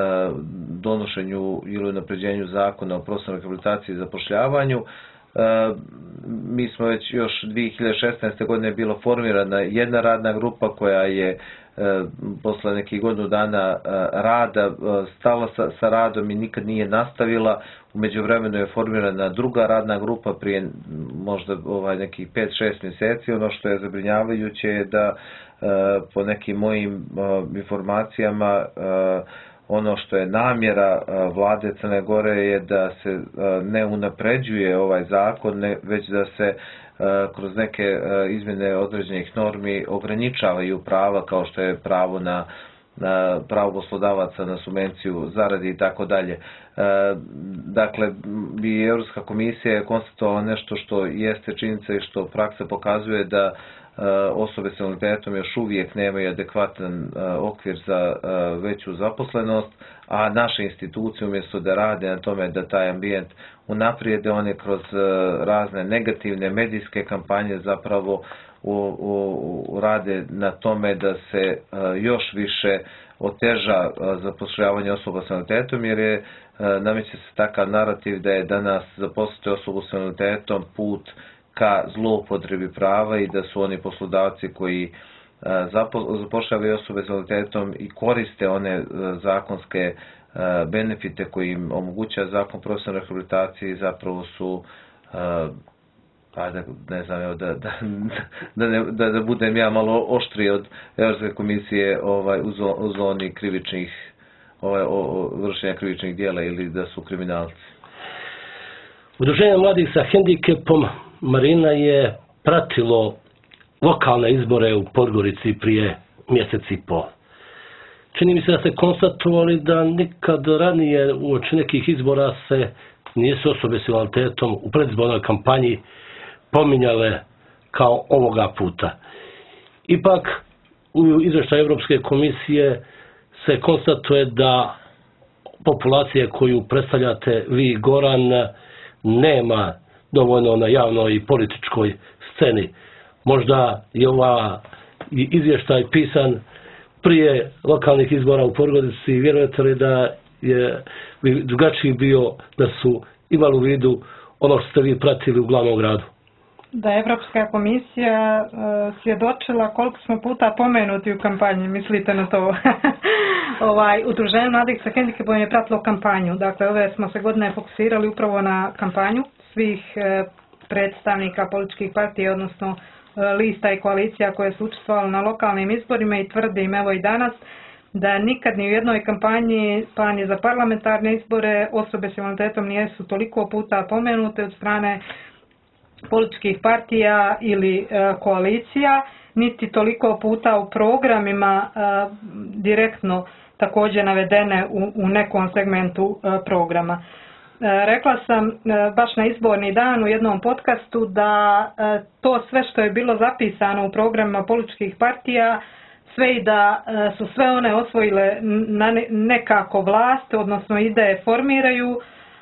donošenju ili unapređenju zakona o profesionalnoj rehabilitaciji i zapošljavanju. Mi smo već još dvije hiljade šesnaeste godine bila formirana jedna radna grupa koja je posle nekih godinu dana rada stala sa, sa radom i nikad nije nastavila. U međuvremenu je formirana druga radna grupa prije možda ovaj nekih pet šest mjeseci. Ono što je zabrinjavajuće je da po nekim mojim informacijama ono što je namjera vlade Crne Gore je da se ne unapređuje ovaj zakon, ne, već da se kroz neke izmjene određenih normi ograničavaju prava kao što je pravo na, na pravo poslodavaca na subvenciju zaradi i tako dalje. Dakle, bi Europska komisija je konstatovala nešto što jeste činjenica i što praksa pokazuje da osobe s invaliditetom još uvijek nemaju adekvatan okvir za veću zaposlenost, a naše institucije umjesto da rade na tome da taj ambijent unaprijede, one kroz razne negativne medijske kampanje zapravo u, u, u rade na tome da se još više oteža zapošljavanje osoba s invaliditetom, jer je nameće se takav narativ da je danas zaposliti osobu s invaliditetom put ka zloupotrebi prava i da su oni poslodavci koji zapošljavaju osobe s invaliditetom i koriste one zakonske benefite koji im omogućava zakon o profesionalnoj rehabilitaciji, zapravo su, pa da, ne znam, evo, da, da, da, ne, da, da budem ja malo oštriji od Europske komisije ovaj, u, zo, u zoni krivičnih, ovaj, o, o, vršenja krivičnih dijela ili da su kriminalci. Udruženje mladih sa hendikepom Marina je pratilo lokalne izbore u Podgorici prije mjesec i pol. Čini mi se da ste konstatovali da nikad ranije uoči nekih izbora se nisu osobe s invaliditetom u predizbornoj kampanji pominjale kao ovoga puta. Ipak u izvještaju Europske komisije se konstatuje da populacija koju predstavljate vi, Goran, nema dovoljno na javnoj i političkoj sceni. Možda je ova izvještaj pisan prije lokalnih izbora u Podgorici i vjerujete li da je drugačiji bio da su imali u vidu ono što ste vi pratili u glavnom gradu? Da je Evropska komisija uh, svjedočila koliko smo puta pomenuti u kampanji, mislite na to? ovaj, Udruženje mladih sa hendikepom je pratilo kampanju. Dakle, ove smo se godine fokusirali upravo na kampanju svih uh, predstavnika političkih partija, odnosno uh, lista i koalicija koje su učestvovali na lokalnim izborima i tvrdim evo i danas da nikad ni u jednoj kampanji, pa ni za parlamentarne izbore, osobe s invaliditetom nisu toliko puta pomenute od strane političkih partija ili e, koalicija, niti toliko puta u programima e, direktno također navedene u, u nekom segmentu e, programa. E, rekla sam e, baš na izborni dan u jednom podcastu da e, to sve što je bilo zapisano u programima političkih partija, sve i da e, su sve one osvojile na ne, nekako vlast, odnosno ideje formiraju,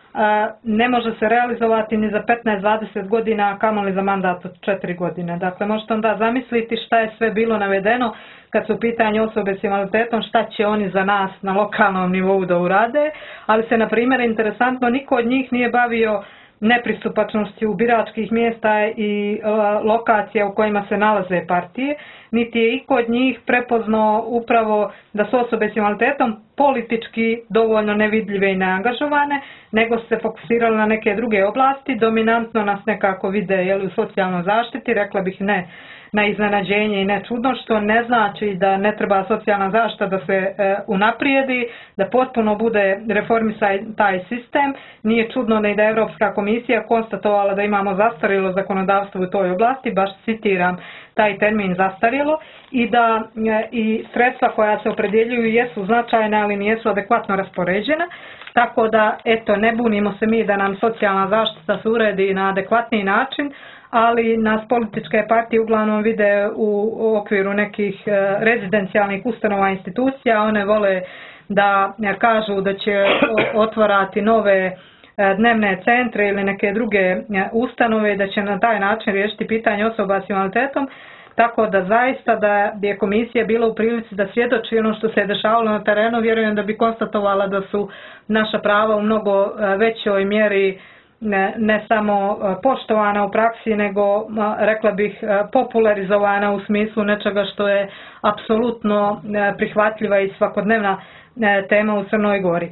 ne može se realizovati ni za petnaest dvadeset godina, a kamoli za mandat od četiri godine. Dakle, možete onda zamisliti šta je sve bilo navedeno kad su u pitanju osobe s invaliditetom, šta će oni za nas na lokalnom nivou da urade, ali se, na primjer, interesantno, niko od njih nije bavio nepristupačnosti u biračkih mjesta i lokacija u kojima se nalaze partije, niti je iko od njih prepoznao upravo da su osobe s invaliditetom politički dovoljno nevidljive i neangažovane, nego su se fokusirali na neke druge oblasti. Dominantno nas nekako vide jeli, u socijalnoj zaštiti, rekla bih ne na iznenađenje i ne čudno, što ne znači da ne treba socijalna zaštita da se e, unaprijedi, da potpuno bude reformisan taj sistem. Nije čudno da i da je Europska komisija konstatovala da imamo zastarjelo zakonodavstvo u toj oblasti, baš citiram taj termin zastarjelo, i da e, i sredstva koja se opredjeljuju jesu značajna, ali nijesu adekvatno raspoređena. Tako da, eto, ne bunimo se mi da nam socijalna zaštita se uredi na adekvatni način, ali nas političke partije uglavnom vide u okviru nekih rezidencijalnih ustanova institucija. One vole da kažu da će otvarati nove dnevne centre ili neke druge ustanove i da će na taj način riješiti pitanje osoba s invaliditetom. Tako da zaista da je komisija bila u prilici da svjedoči ono što se je dešavalo na terenu, vjerujem da bi konstatovala da su naša prava u mnogo većoj mjeri Ne, ne samo poštovana u praksi, nego rekla bih popularizovana u smislu nečega što je apsolutno prihvatljiva i svakodnevna tema u Crnoj Gori.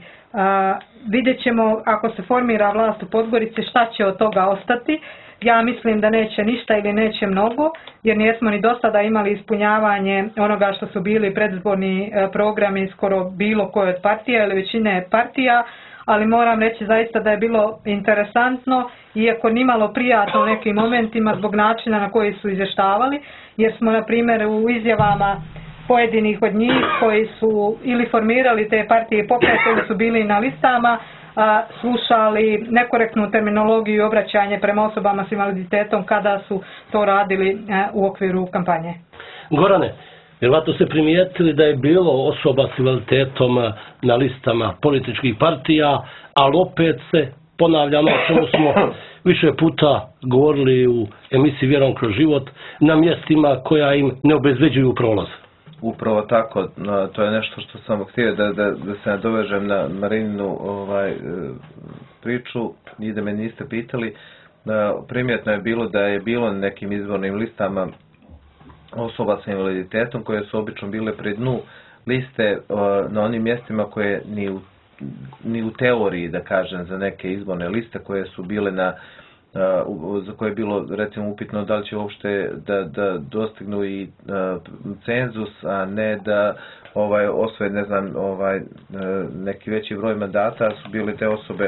Vidjet ćemo ako se formira vlast u Podgorici šta će od toga ostati. Ja mislim da neće ništa ili neće mnogo, jer nismo ni do sada imali ispunjavanje onoga što su bili predizborni programi skoro bilo koje od partija ili većine partija, ali moram reći zaista da je bilo interesantno, iako nimalo prijatno u nekim momentima zbog načina na koji su izvještavali, jer smo na primjer u izjavama pojedinih od njih koji su ili formirali te partije pokrete ili su bili na listama, a, slušali nekorektnu terminologiju i obraćanje prema osobama s invaliditetom kada su to radili a, u okviru kampanje. Gorane, vjerovatno ste primijetili da je bilo osoba s invaliditetom na listama političkih partija, ali opet se ponavljamo o čemu smo više puta govorili u emisiji Vjerom kroz život, na mjestima koja im ne obezbeđuju prolaz. Upravo tako, to je nešto što sam htio da, da, da se nadovežem na Marininu ovaj, priču i da me niste pitali. Primjetno je bilo da je bilo na nekim izbornim listama osoba sa invaliditetom koje su obično bile pri dnu liste na onim mjestima koje ni u, ni u teoriji, da kažem, za neke izborne liste koje su bile na za koje je bilo recimo upitno da li će uopšte da, da dostignu i cenzus, a ne da ovaj osvoje, ne znam, ovaj neki veći broj mandata, su bile te osobe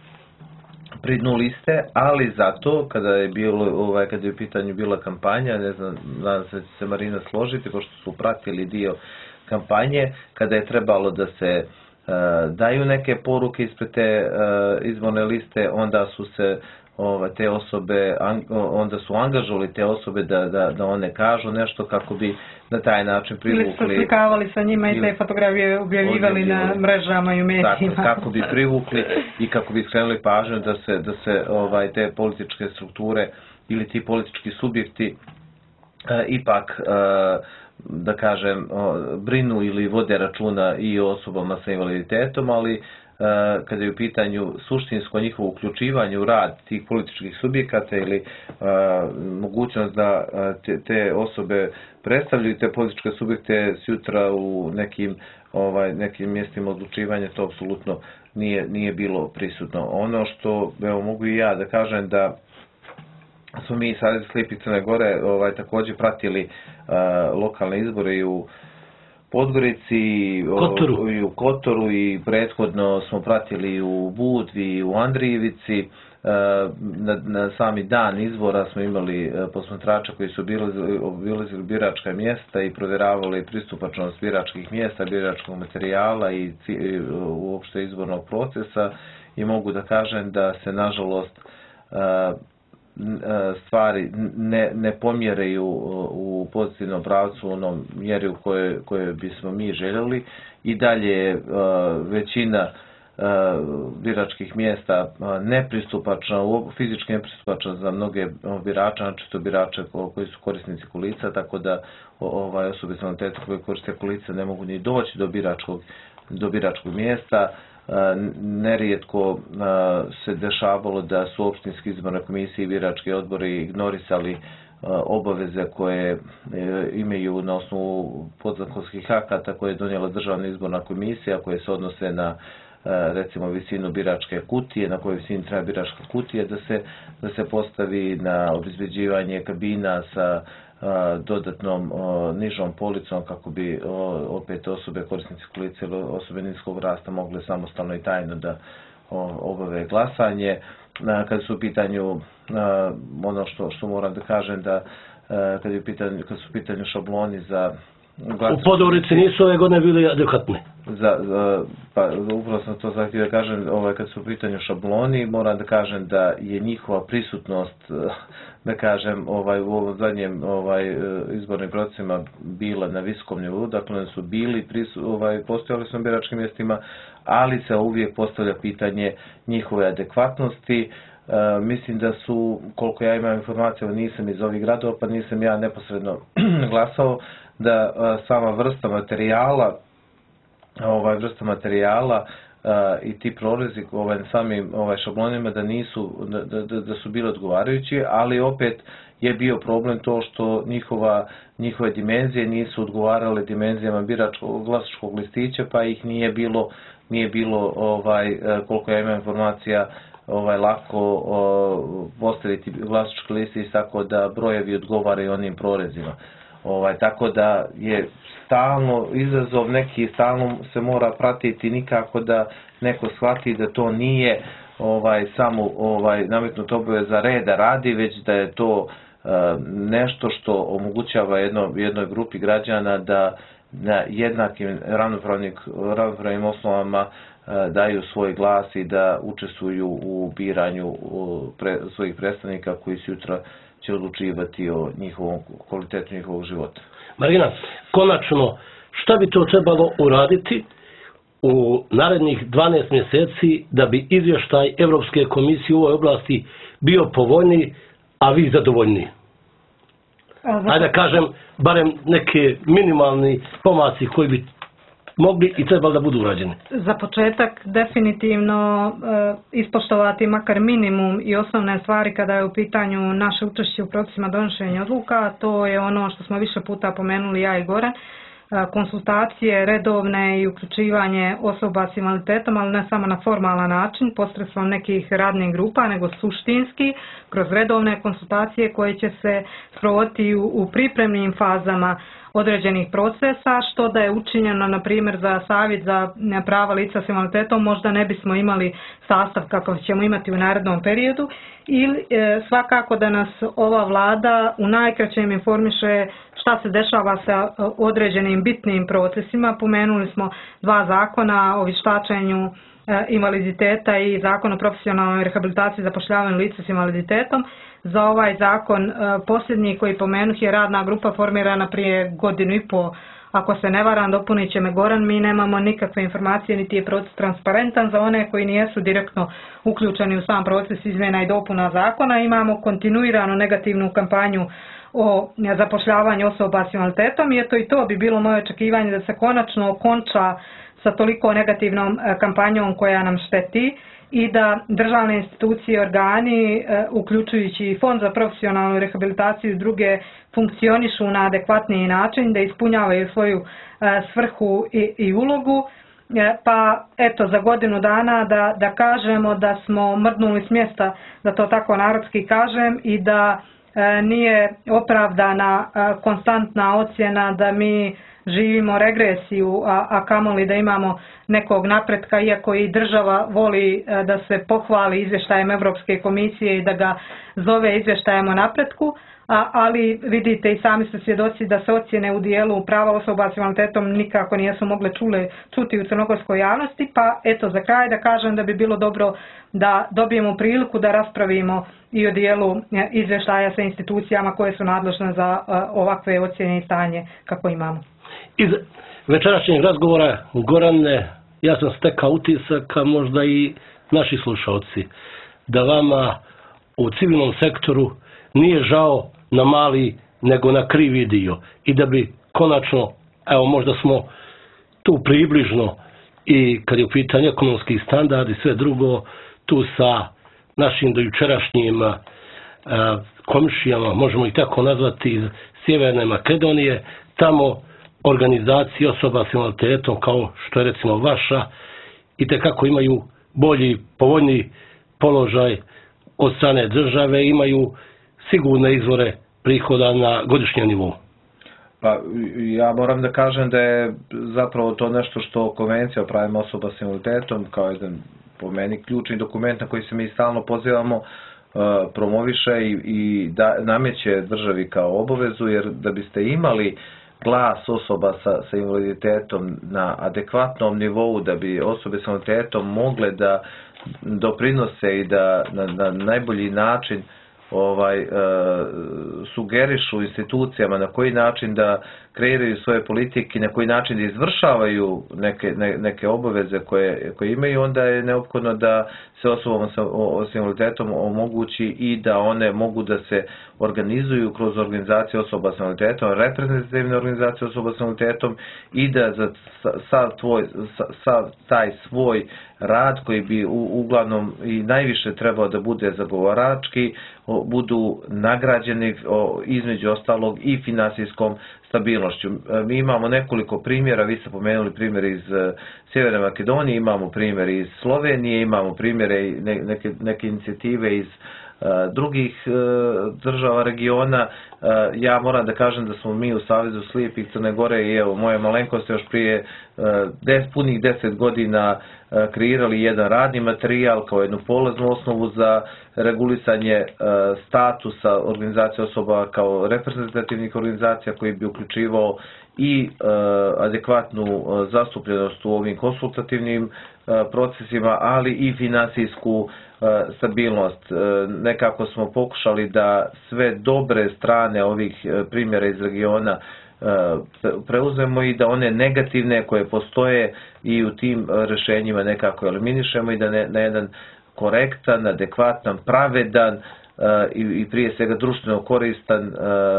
pri dnu liste, ali zato kada je bilo ovaj kada je u pitanju bila kampanja, ne znam, nadam se da će se Marina složiti, pošto su pratili dio kampanje, kada je trebalo da se uh, daju neke poruke ispred te uh, izborne liste, onda su se ove, te osobe, onda su angažovali te osobe da, da, da one kažu nešto kako bi na taj način privukli. Ili su slikavali sa njima i te fotografije objavljivali na mrežama i u medijima. Tako, kako bi privukli i kako bi skrenuli pažnju da se, da se ovaj, te političke strukture ili ti politički subjekti e, ipak, e, da kažem, o, brinu ili vode računa i o osobama sa invaliditetom, ali kada je u pitanju suštinsko njihovo uključivanje u rad tih političkih subjekata ili a, mogućnost da a, te, te osobe predstavljaju te političke subjekte sutra u nekim, ovaj, nekim mjestima odlučivanja, to apsolutno nije, nije bilo prisutno. Ono što evo, mogu i ja da kažem da smo mi sad iz Lipi Crne Gore ovaj, također pratili a, lokalne izbore i u Podgorici, Kotoru. i u Kotoru i prethodno smo pratili u Budvi i u Andrijevici. Na, na sami dan izbora smo imali posmatrača koji su obilazili biračka mjesta i provjeravali pristupačnost biračkih mjesta, biračkog materijala i uopšte izbornog procesa i mogu da kažem da se nažalost stvari ne, ne pomjeraju u pozitivnom pravcu u onom mjeri u kojoj, kojoj bismo mi željeli i dalje većina biračkih mjesta nepristupačna, fizički nepristupačna za mnoge birača, znači to birače koji su korisnici kolica, tako da ovaj, osobe s invaliditetom koje koriste kolica ne mogu ni doći do biračkog, do biračkog mjesta. nerijetko se dešavalo da su opštinske izborne komisije i birački odbori ignorisali obaveze koje imaju na osnovu podzakonskih akata koje je donijela Državna izborna komisija, koje se odnose na recimo visinu biračke kutije, na kojoj visini treba biračka kutija da se, da se postavi, na obezbeđivanje kabina sa dodatnom nižom policom kako bi opet osobe korisnici kolice ili osobe niskog rasta mogle samostalno i tajno da obave glasanje. Kad su u pitanju ono što, što moram da kažem da kad, je pitanju, kad su u pitanju šabloni za u Podgorici nisu ove godine bili adekvatne. Za, za, pa upravo sam to zahtio da kažem, ovaj, kad su u pitanju šabloni, moram da kažem da je njihova prisutnost, da kažem, ovaj, u ovom zadnjem ovaj, izbornim procesima bila na visokom nivou, dakle su bili, prisu, ovaj, postojali su na biračkim mjestima, ali se uvijek postavlja pitanje njihove adekvatnosti. Uh, mislim da su, koliko ja imam informacije, nisam iz ovih gradova, pa nisam ja neposredno glasao, da uh, sama vrsta materijala, ovaj vrsta materijala uh, i ti prorezi ovaj, samim ovaj, šablonima da nisu, da, da, da su bili odgovarajući, ali opet je bio problem to što njihova, njihove dimenzije nisu odgovarale dimenzijama biračkog glasačkog listića, pa ih nije bilo, nije bilo ovaj, koliko ja imam informacija, ovaj, lako o, postaviti glasački listić tako da brojevi odgovaraju onim prorezima. Ovaj, tako da je stalno izazov neki, stalno se mora pratiti, nikako da neko shvati da to nije ovaj, samo ovaj, nametnuta obaveza reda radi, već da je to uh, nešto što omogućava jedno, jednoj grupi građana da na jednakim ravnopravnim, ravnopravnim osnovama uh, daju svoj glas i da učestvuju u biranju uh, pre, svojih predstavnika koji sutra će odlučivati o njihovom kvalitetu njihovog života. Marina, konačno, šta bi to trebalo uraditi u narednih dvanaest mjeseci da bi izvještaj Europske komisije u ovoj oblasti bio povoljniji, a vi zadovoljniji? Ajde da kažem, barem neke minimalni pomaci koji bi mogli i trebali da budu urađeni. Za početak definitivno e, ispoštovati makar minimum i osnovne stvari kada je u pitanju naše učešće u procesima donošenja odluka. To je ono što smo više puta pomenuli ja i Goran. E, konsultacije redovne i uključivanje osoba s invaliditetom, ali ne samo na formalan način, posredstvom nekih radnih grupa, nego suštinski, kroz redovne konsultacije koje će se sprovoditi u, u pripremnim fazama određenih procesa, što da je učinjeno, na primjer, za savjet za prava lica s invaliditetom, možda ne bismo imali sastav kakav ćemo imati u narednom periodu, ili e, svakako da nas ova vlada u najkraćem informiše šta se dešava sa određenim bitnim procesima. Pomenuli smo dva zakona o vještačenju e, invaliditeta i zakon o profesionalnoj rehabilitaciji i zapošljavanju lica s invaliditetom. Za ovaj zakon posljednji koji pomenuh je radna grupa formirana prije godinu i pol. Ako se ne varam, dopunit će me Goran, mi nemamo nikakve informacije, niti je proces transparentan za one koji nijesu direktno uključeni u sam proces izmjena i dopuna zakona. Imamo kontinuiranu negativnu kampanju o zapošljavanju osoba s invaliditetom i eto i to bi bilo moje očekivanje da se konačno okonča sa toliko negativnom kampanjom koja nam šteti i da državne institucije i organi, uključujući i Fond za profesionalnu rehabilitaciju i druge, funkcionišu na adekvatniji način, da ispunjavaju svoju svrhu i, i ulogu. Pa eto, za godinu dana da, da kažemo da smo mrdnuli s mjesta, da to tako narodski kažem, i da e, nije opravdana e, konstantna ocjena da mi živimo regresiju, a, a kamoli da imamo nekog napretka, iako i država voli e, da se pohvali izvještajem Europske komisije i da ga zove izvještajem o napretku. A, ali vidite i sami ste svjedoci da se ocjene u dijelu prava osoba s invaliditetom nikako nijesu mogle čule, čuti u crnogorskoj javnosti, pa eto za kraj da kažem da bi bilo dobro da dobijemo priliku da raspravimo i o dijelu izvještaja sa institucijama koje su nadležne za uh, ovakve ocjene i stanje kako imamo. Iz večerašnjeg razgovora, Gorane, ja sam stekao utisak, a možda i naši slušalci, da vama u civilnom sektoru nije žao na mali nego na krivi dio i da bi konačno, evo možda smo tu približno i kad je u pitanju ekonomski standard i sve drugo, tu sa našim dojučerašnjim a, komšijama, možemo ih tako nazvati, iz Sjeverne Makedonije, tamo organizacije osoba s invaliditetom kao što je recimo vaša i tekako imaju bolji, povoljniji položaj od strane države, imaju sigurne izvore prihoda na godišnjem nivou. Pa ja moram da kažem da je zapravo to nešto što Konvencija o pravima osoba s invaliditetom kao jedan po meni ključni dokument na koji se mi stalno pozivamo promoviše i, i da, nameće državi kao obavezu, jer da biste imali glas osoba sa, sa invaliditetom na adekvatnom nivou, da bi osobe s invaliditetom mogle da doprinose i da na, na najbolji način ovaj e, sugerišu institucijama na koji način da kreiraju svoje politike i na koji način da izvršavaju neke, ne, neke obaveze koje, koje imaju, onda je neophodno da se osobama sa, o, s invaliditetom omogući i da one mogu da se organizuju kroz organizacije osoba s invaliditetom, reprezentativne organizacije osoba s invaliditetom i da za sav, tvoj, sav taj svoj rad koji bi u, uglavnom i najviše trebao da bude zagovarački, budu nagrađeni između ostalog i finansijskom stabilnošću. Mi imamo nekoliko primjera, vi ste pomenuli primjer iz Sjeverne Makedonije, imamo primjer iz Slovenije, imamo primjere i neke, neke inicijative iz drugih država regiona. Ja moram da kažem da smo mi u Savezu slijepih Crne Gore i evo moje malenkosti još prije des, punih deset godina kreirali jedan radni materijal kao jednu polaznu osnovu za regulisanje statusa organizacije osoba kao reprezentativnih organizacija koji bi uključivao i adekvatnu zastupljenost u ovim konsultativnim procesima, ali i finansijsku stabilnost. Nekako smo pokušali da sve dobre strane ovih primjera iz regiona preuzmemo i da one negativne koje postoje i u tim rješenjima nekako eliminišemo i da ne, na jedan korektan, adekvatan, pravedan i, i prije svega društveno koristan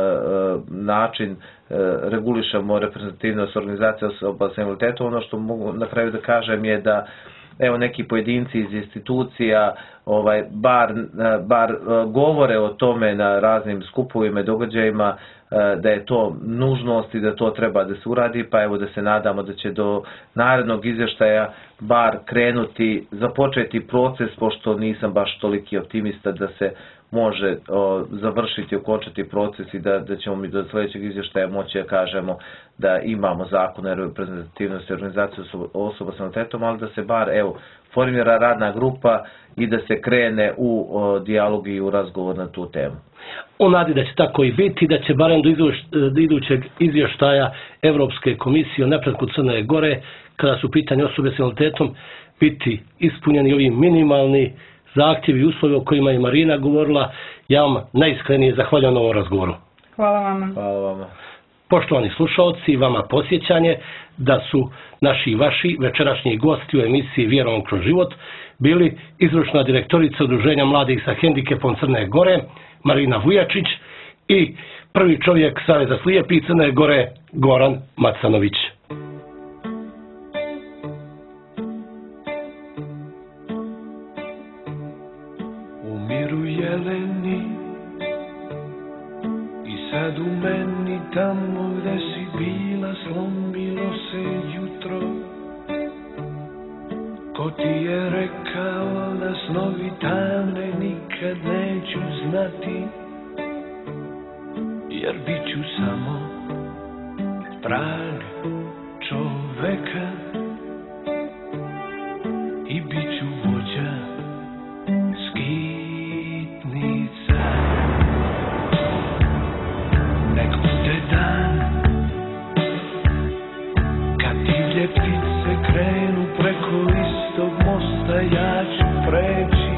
način regulišemo reprezentativnost organizacije osoba s invaliditetom. Ono što mogu na kraju da kažem je da evo neki pojedinci iz institucija ovaj bar bar govore o tome na raznim skupovima i događajima da je to nužnost i da to treba da se uradi, pa evo da se nadamo da će do narednog izvještaja bar krenuti, započeti proces, pošto nisam baš toliki optimista da se može o, završiti, okončati proces i da, da ćemo mi do sljedećeg izvještaja moći da kažemo da imamo zakon o reprezentativnosti organizacije osoba s invaliditetom, ali da se bar evo formira radna grupa i da se krene u o, dijalog i u razgovor na tu temu. U nadi da će tako i biti, da će barem do, izvješ, do idućeg izvještaja Evropske komisije o napretku Crne Gore, kada su pitanje osobe s invaliditetom, biti ispunjeni ovi minimalni zahtjevi i uslovi o kojima je Marina govorila. Ja vam najiskrenije zahvaljujem na ovom razgovoru. Hvala vama. Hvala vama. Poštovani slušalci, vama posjećanje da su naši i vaši večerašnji gosti u emisiji Vjerom kroz život bili izvršna direktorica Udruženja mladih sa hendikepom Crne Gore, Marina Vujačić, i prvi čovjek Saveza slijepih Crne Gore, Goran Macanović. Umiru jeleni i sad u meni tamo gde si bila slomilo se jutro. Ko ti je rekao da snovi tamne nikad neću znati, jer bit ću samo prag čoveka i bit ću vođa skitnica. Nek bude dan kad divlje ptice krenu preko istog mosta, ja ću preći.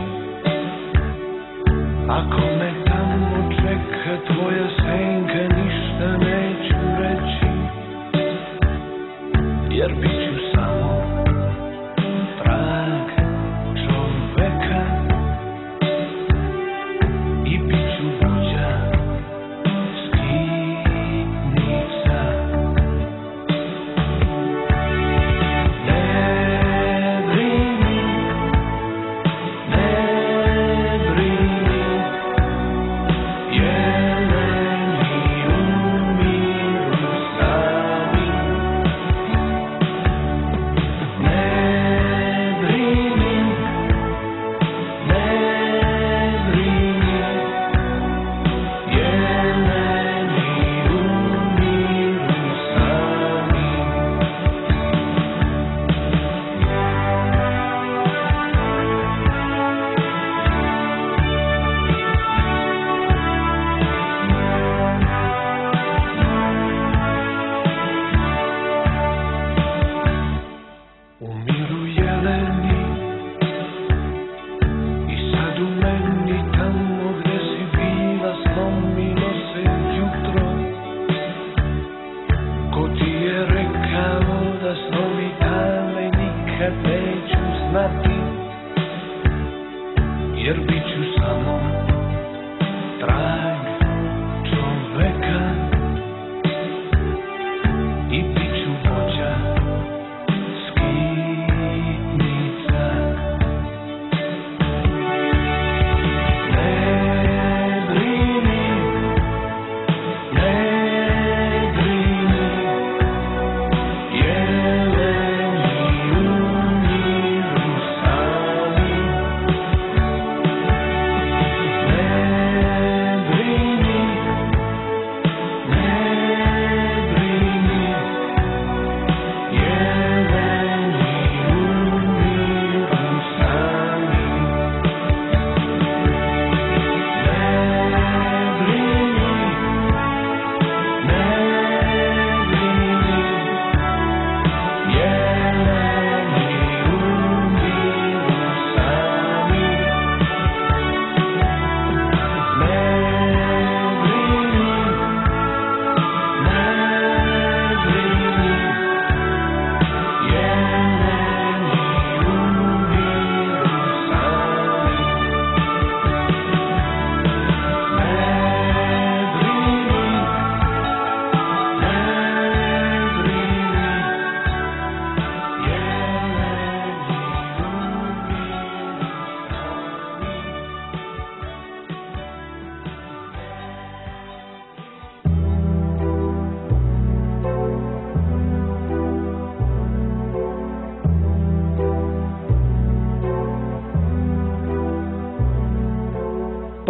Ako me tamo čeka tvoja senka, ništa neću reći, jer bit ću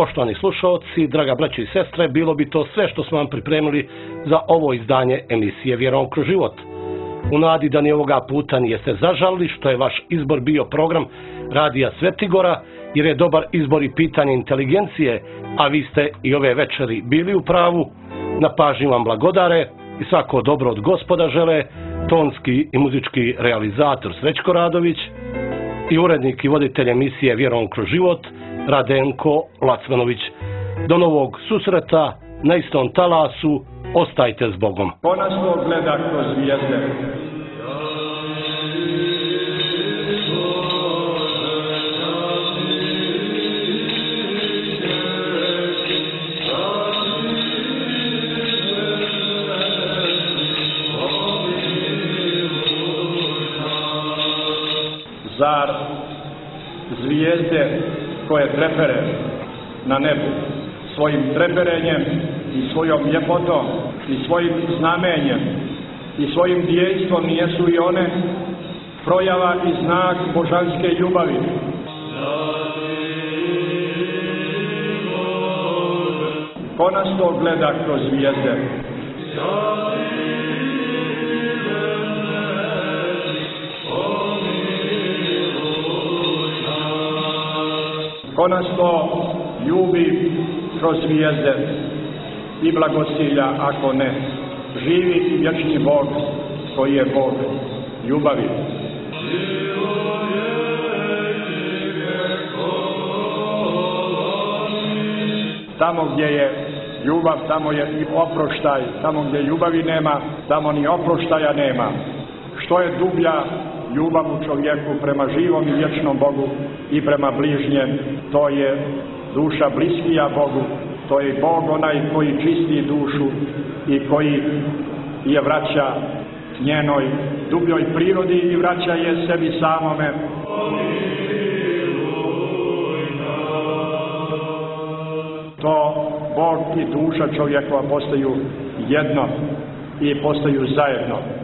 Poštovani slušalci, draga braćo i sestre, bilo bi to sve što smo vam pripremili za ovo izdanje emisije Vjerom kroz život. U nadi da ni ovoga puta nijeste zažalili što je vaš izbor bio program Radija Svetigora, jer je dobar izbor i pitanje inteligencije, a vi ste i ove večeri bili u pravu. Na pažnji vam blagodare i svako dobro od Gospoda žele tonski i muzički realizator Srećko Radović i urednik i voditelj emisije Vjerom kroz život Radenko Lacmanović. Do novog susreta na istom talasu, ostajte s Bogom. Ko nas to gleda kroz zvijezde? Zar zvijezde koje trepere na nebu svojim treperenjem i svojom ljepotom i svojim znamenjem i svojim djejstvom nijesu i one projava i znak božanske ljubavi? Ko nas to gleda kroz zvijezde? Ko nas to ljubi kroz zvijezde i blagosilja, ako ne, živi i vječni Bog koji je Bog ljubavi. Tamo gdje je ljubav, tamo je i oproštaj. Tamo gdje ljubavi nema, tamo ni oproštaja nema. Što je dublja ljubav u čovjeku prema živom i vječnom Bogu i prema bližnjem, to je duša bliskija Bogu, to je Bog onaj koji čisti dušu i koji je vraća njenoj dubljoj prirodi i vraća je sebi samome. To Bog i duša čovjekova postaju jedno i postaju zajedno.